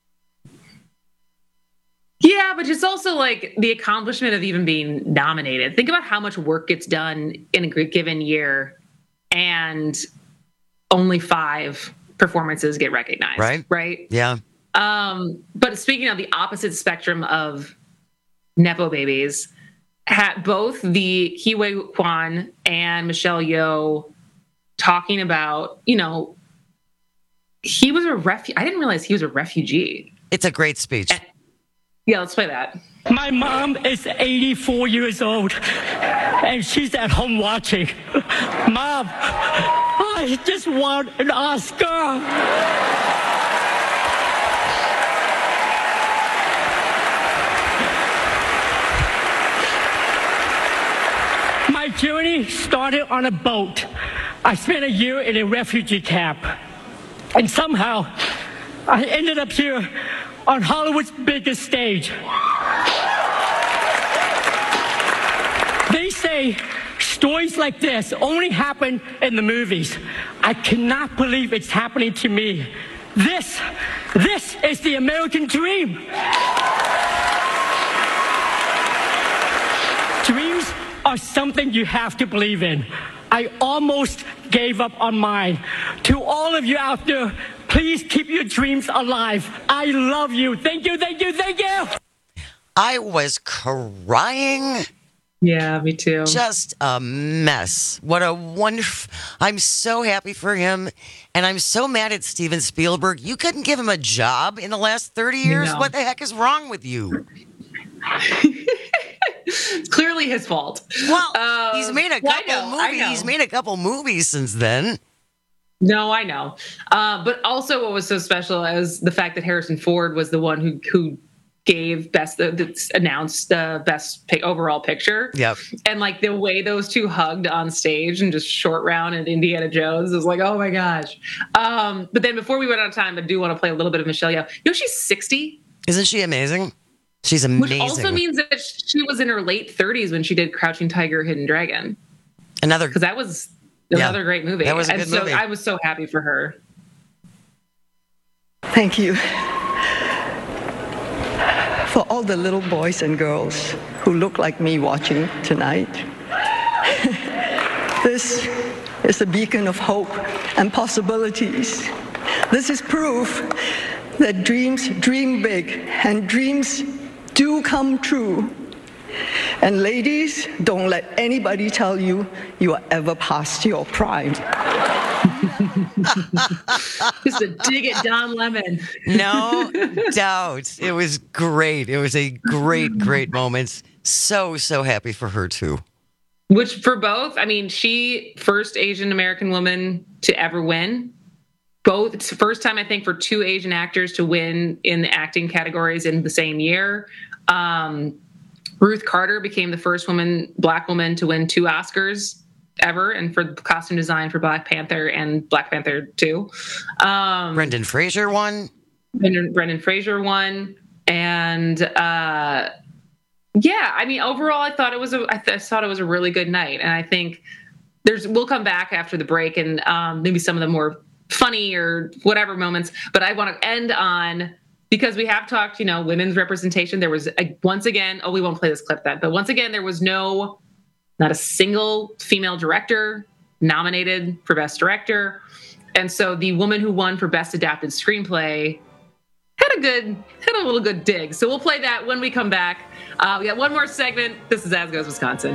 Yeah, but it's also like the accomplishment of even being nominated. Think about how much work gets done in a given year, and only 5 performances get recognized. Right? Right? Yeah. But speaking of the opposite spectrum of Nepo babies, had both the Kiwi Kwan and Michelle Yeoh talking about, he was a refugee. I didn't realize he was a refugee. It's a great speech. Yeah, let's play that. My mom is 84 years old, and she's at home watching. Mom, I just want an Oscar. My journey started on a boat. I spent a year in a refugee camp. And somehow, I ended up here on Hollywood's biggest stage. They say stories like this only happen in the movies. I cannot believe it's happening to me. This is the American dream. Dreams are something you have to believe in. I almost gave up on mine. To all of you out there, please keep your dreams alive. I love you. Thank you, thank you, thank you. I was crying. Yeah, me too. Just a mess. What a wonderful... I'm so happy for him, and I'm so mad at Steven Spielberg. You couldn't give him a job in the last 30 years? No. What the heck is wrong with you? It's clearly his fault. Well, he's made a couple movies. I know. He's made a couple movies since then. No, I know. But also what was so special is the fact that Harrison Ford was the one who gave announced the best overall picture. Yep. And like the way those two hugged on stage and just Short Round and Indiana Jones was like, oh my gosh. But then before we went out of time, I do want to play a little bit of Michelle Yeoh. She's 60. Isn't she amazing? She's amazing. Which also means that she was in her late 30s when she did Crouching Tiger, Hidden Dragon. Because that was another great movie. That was a good movie. I was so happy for her. Thank you for all the little boys and girls who look like me watching tonight. This is a beacon of hope and possibilities. This is proof that dreams dream big and dreams do come true. And ladies, don't let anybody tell you you are ever past your prime. Just a dig at Don Lemon. No doubt. It was great. It was a great, great moment. So happy for her too. Which for both, she first Asian American woman to ever win. Both, it's the first time I think for two Asian actors to win in the acting categories in the same year. Ruth Carter became the first Black woman to win 2 Oscars ever, and for costume design for Black Panther and Black Panther 2. Brendan Fraser won. Brendan Fraser won, and overall, I thought it was a really good night, and I think we'll come back after the break and maybe some of the more funny or whatever moments, but I want to end on, because we have talked, women's representation. There was once again, we won't play this clip then, but once again, there was not a single female director nominated for Best Director. And so the woman who won for Best Adapted Screenplay had a little good dig. So we'll play that when we come back. We got one more segment. This is As Goes Wisconsin.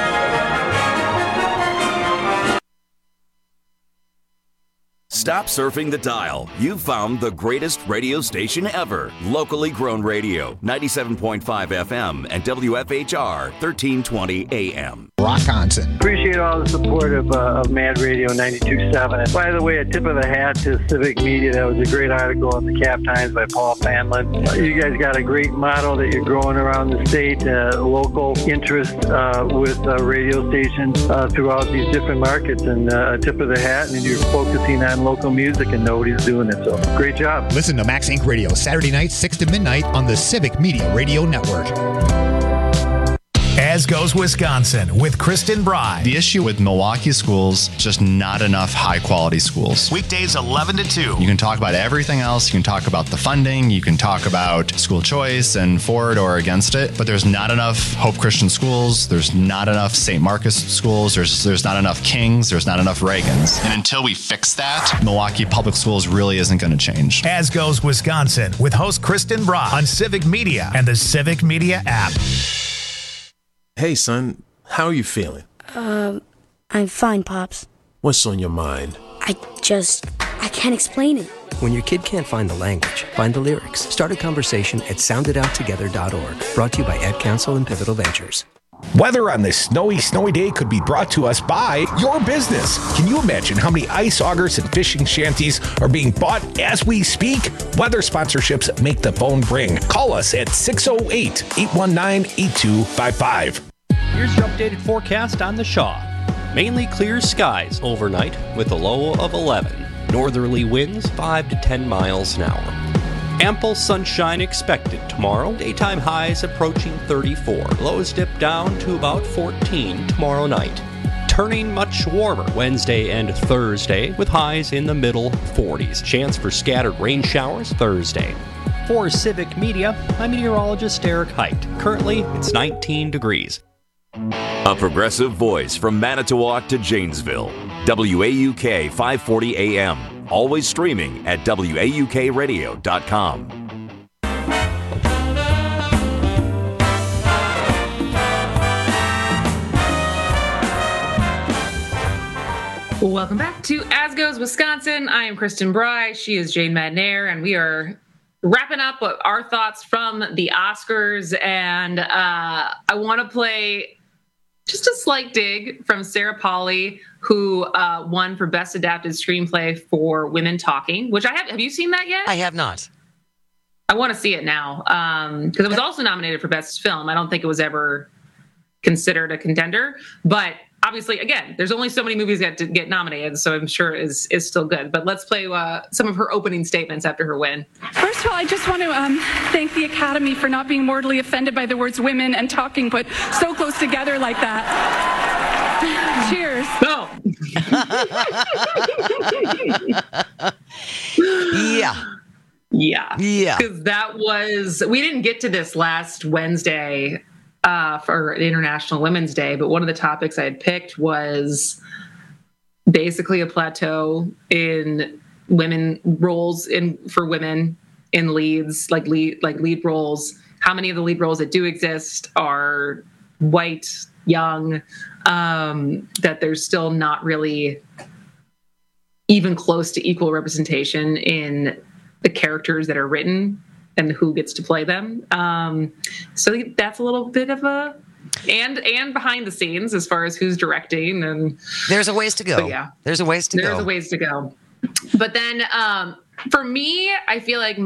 Stop surfing the dial. You've found the greatest radio station ever. Locally grown radio, 97.5 FM and WFHR 1320 AM. Wisconsin. Appreciate all the support of Mad Radio 92.7. And by the way, a tip of the hat to Civic Media. That was a great article in the Cap Times by Paul Fanlin. You guys got a great model that you're growing around the state, local interest with radio stations throughout these different markets. And a tip of the hat, and you're focusing on local music and nobody's doing it. So great job. Listen to Max Inc. Radio Saturday nights 6 to midnight on the Civic Media Radio Network. As Goes Wisconsin with Kristen Bry. The issue with Milwaukee schools, just not enough high-quality schools. Weekdays 11 to 2. You can talk about everything else. You can talk about the funding. You can talk about school choice and for it or against it. But there's not enough Hope Christian schools. There's not enough St. Marcus schools. There's not enough Kings. There's not enough Reagans. And until we fix that, Milwaukee Public Schools really isn't going to change. As Goes Wisconsin with host Kristen Bry on Civic Media and the Civic Media app. Hey, son, how are you feeling? I'm fine, Pops. What's on your mind? I can't explain it. When your kid can't find the language, find the lyrics. Start a conversation at sounditouttogether.org. Brought to you by Ad Council and Pivotal Ventures. Weather on this snowy day could be brought to us by your business. Can you imagine how many ice augers and fishing shanties are being bought as we speak? Weather sponsorships make the phone ring. Call us at 608-819-8255. Here's your updated forecast on the Shaw. Mainly clear skies overnight with a low of 11. Northerly winds 5 to 10 miles an hour. Ample sunshine expected tomorrow. Daytime highs approaching 34. Lows dip down to about 14 tomorrow night. Turning much warmer Wednesday and Thursday with highs in the middle 40s. Chance for scattered rain showers Thursday. For Civic Media, I'm meteorologist Eric Height. Currently, it's 19 degrees. A progressive voice from Manitowoc to Janesville. WAUK 540 AM. Always streaming at WAUKradio.com. Welcome back to As Goes Wisconsin. I am Kristen Bry. She is Jane Madnair, and we are wrapping up our thoughts from the Oscars. And I want to play just a slight dig from Sarah Polley, who won for Best Adapted Screenplay for Women Talking, which I have. Have you seen that yet? I have not. I want to see it now because it was also nominated for Best Film. I don't think it was ever considered a contender, but obviously, again, there's only so many movies that get nominated, so I'm sure is still good. But let's play some of her opening statements after her win. First of all, I just want to thank the Academy for not being mortally offended by the words women and talking put so close together like that. Cheers. No. Yeah. Because we didn't get to this last Wednesday for International Women's Day, but one of the topics I had picked was basically a plateau in women roles for women in leads, like lead roles. How many of the lead roles that do exist are white, young, that there's still not really even close to equal representation in the characters that are written and who gets to play them. So that's a little bit of and behind the scenes as far as who's directing, and there's a ways to go. There's a ways to go. But then for me, I feel like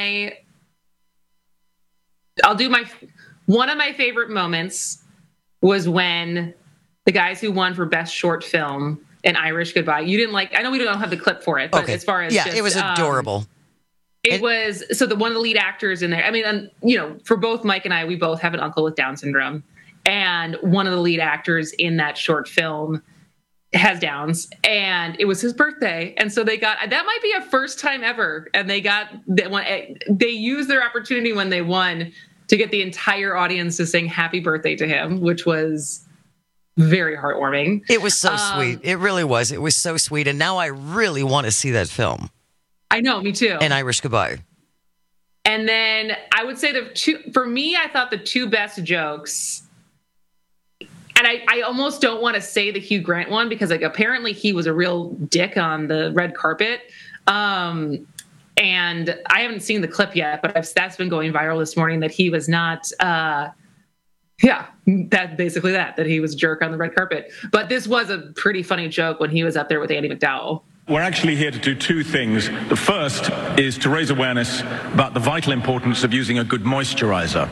one of my favorite moments was when the guys who won for Best Short Film, An Irish Goodbye. You didn't I know we don't have the clip for it, but as far as it was adorable. It was one of the lead actors in there. I mean, for both Mike and I, we both have an uncle with Down syndrome, and one of the lead actors in that short film has Downs, and it was his birthday, and so they got that might be a first time ever, and they used their opportunity when they won to get the entire audience to sing happy birthday to him, which was very heartwarming. It was so sweet. It really was. It was so sweet, and now I really want to see that film. I know, me too. An Irish Goodbye. And then I would say for me, I thought the two best jokes, and I almost don't want to say the Hugh Grant one because apparently he was a real dick on the red carpet. And I haven't seen the clip yet, but that's been going viral this morning that he was not, that he was a jerk on the red carpet. But this was a pretty funny joke when he was up there with Andie MacDowell. We're actually here to do two things. The first is to raise awareness about the vital importance of using a good moisturizer.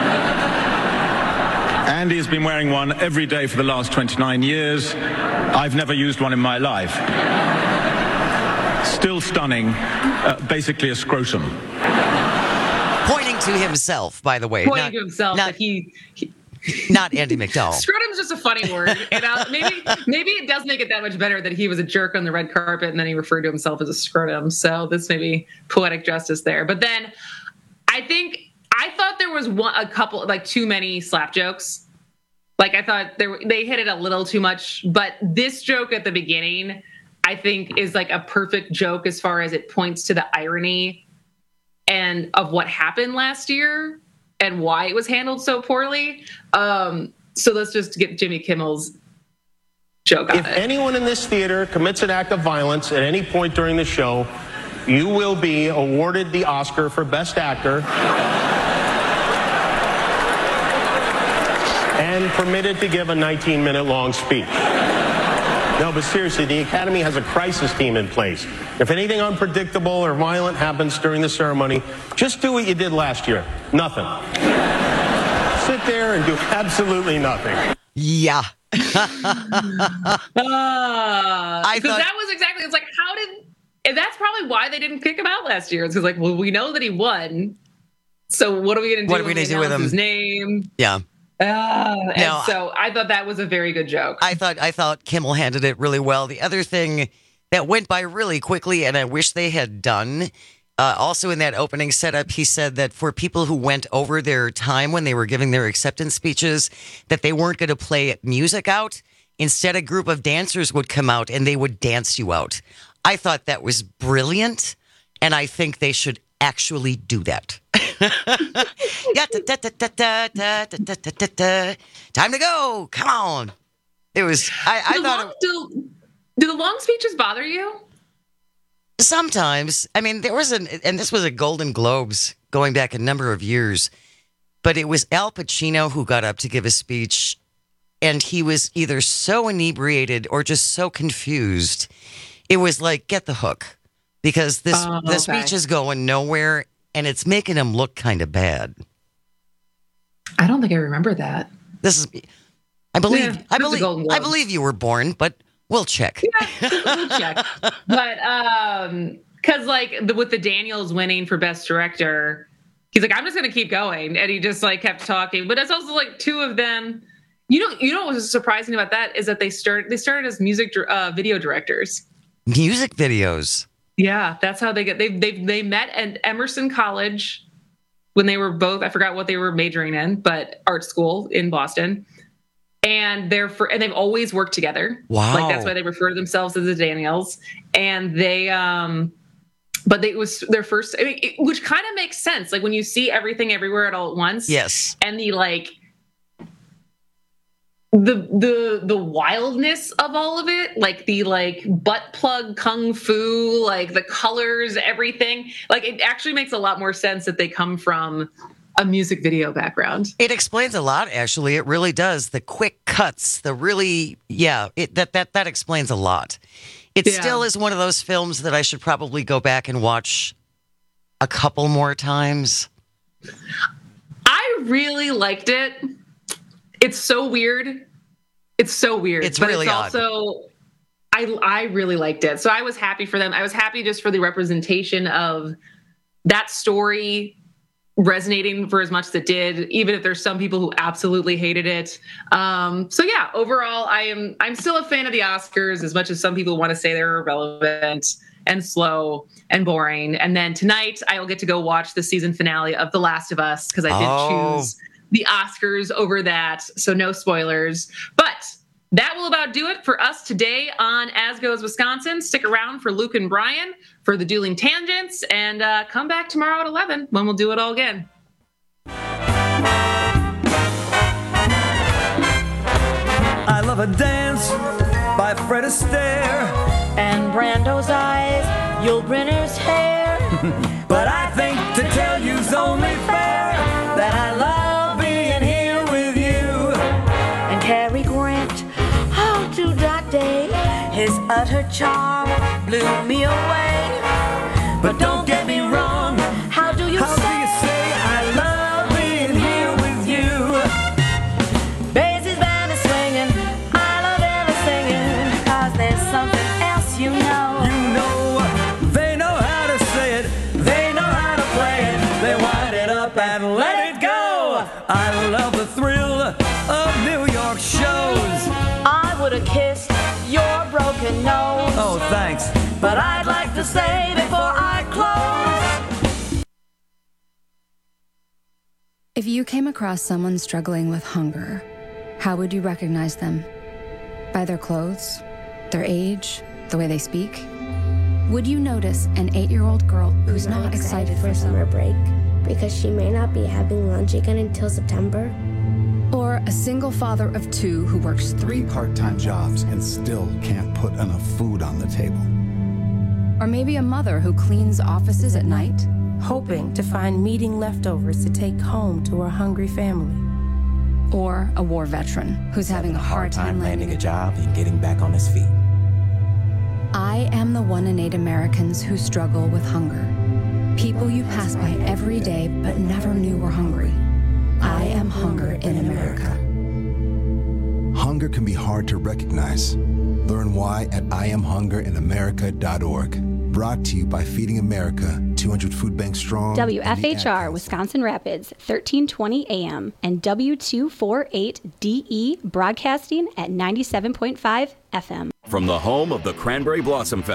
Andy has been wearing one every day for the last 29 years. I've never used one in my life. Still stunning, basically a scrotum. Pointing to himself, by the way. Pointing to himself that he Not Andy McDowell. Scrotum's just a funny word. Maybe it does make it that much better that he was a jerk on the red carpet and then he referred to himself as a scrotum. So this may be poetic justice there. But then I thought there was a couple, like too many slap jokes. Like I thought they hit it a little too much. But this joke at the beginning, I think, is like a perfect joke as far as it points to the irony and of what happened last year and why it was handled so poorly. So let's just get Jimmy Kimmel's joke on it. If anyone in this theater commits an act of violence at any point during the show, you will be awarded the Oscar for Best Actor and permitted to give a 19-minute long speech. No, but seriously, the Academy has a crisis team in place. If anything unpredictable or violent happens during the ceremony, just do what you did last year. Nothing. Sit there and do absolutely nothing. Yeah. Because that was exactly, it's like, and that's probably why they didn't kick him out last year. It's because, like, well, we know that he won. So what are we going to do? What are we going to do with him? His name. Yeah. So I thought that was a very good joke. I thought Kimmel handled it really well. The other thing that went by really quickly, and I wish they had done, also in that opening setup, he said that for people who went over their time when they were giving their acceptance speeches, that they weren't going to play music out. Instead, a group of dancers would come out and they would dance you out. I thought that was brilliant, and I think they should actually do that. Time to go. Come on. It was, I thought. Do the long speeches bother you? Sometimes. I mean, and this was a Golden Globes going back a number of years, but it was Al Pacino who got up to give a speech, and he was either so inebriated or just so confused. It was like, get the hook, because the speech is going nowhere, and it's making him look kind of bad. I don't think I remember that. I believe you were born, but we'll check. Yeah, we'll check. But because with the Daniels winning for Best Director, he's like, I'm just going to keep going, and he just like kept talking. But it's also like two of them. You know what was surprising about that is that they started as music video directors. Music videos. Yeah, that's how they met at Emerson College when they were both, I forgot what they were majoring in, but art school in Boston. And they've always worked together. Wow. Like that's why they refer to themselves as the Daniels. And they but it was their first, which kind of makes sense. Like when you see Everything Everywhere at All at Once. Yes. And the wildness of all of it, like the butt plug kung fu, like the colors, everything, like it actually makes a lot more sense that they come from a music video background. It explains a lot, actually. It really does. The quick cuts, that explains a lot. It still is one of those films that I should probably go back and watch a couple more times. I really liked it. It's so weird. It's really odd. Also, I really liked it. So I was happy for them. I was happy just for the representation of that story resonating for as much as it did, even if there's some people who absolutely hated it. So yeah, overall, I'm still a fan of the Oscars, as much as some people want to say they're irrelevant and slow and boring. And then tonight I will get to go watch the season finale of The Last of Us, because I did choose the Oscars over that, so no spoilers. But that will about do it for us today on As Goes Wisconsin. Stick around for Luke and Brian for the Dueling Tangents, and come back tomorrow at 11 when we'll do it all again. I Love a Dance by Fred Astaire. And Brando's eyes, Yul Brynner's hair. But I think to tell you's only fair that I love being here with you. And Cary Grant, oh, to that day, his utter charm blew me away. But don't get me wrong, how do you say I love being here with you? Basie's band is swinging, I love every singing, 'cause there's something else you know. You know, they know how to say it, they know how to play it, they wind it up and let it go. I love the thrill kissed your broken nose. Oh, thanks. But I'd like to say before I close. If you came across someone struggling with hunger, how would you recognize them? By their clothes, their age, the way they speak? Would you notice an 8-year-old girl who's not excited for summer break because she may not be having lunch again until September? Or a single father of 2 who works 3 part-time jobs and still can't put enough food on the table? Or maybe a mother who cleans offices at night, hoping to find meeting leftovers to take home to her hungry family. Or a war veteran who's having a hard time landing a job and getting back on his feet. I am the 1 in 8 Americans who struggle with hunger. People you pass by every day but never knew were hungry. I am hunger in America. Hunger can be hard to recognize. Learn why at IamHungerInAmerica.org. Brought to you by Feeding America, 200 Food Bank Strong. WFHR, Wisconsin Rapids, 1320 AM, and W248DE, broadcasting at 97.5 FM. From the home of the Cranberry Blossom Festival.